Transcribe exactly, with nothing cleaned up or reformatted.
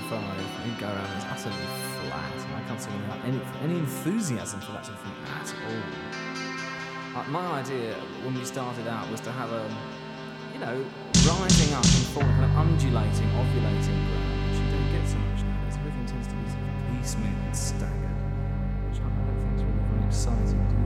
twenty-five, you go around, it's utterly flat. I can't see any, any enthusiasm for that sort of thing at all. Like, my idea when we started out was to have a, you know, rising up and falling, kind of undulating, ovulating ground, which you don't get so much nowadays. Everything tends to be sort of piecemeal and staggered, which I don't think is really very exciting, do you?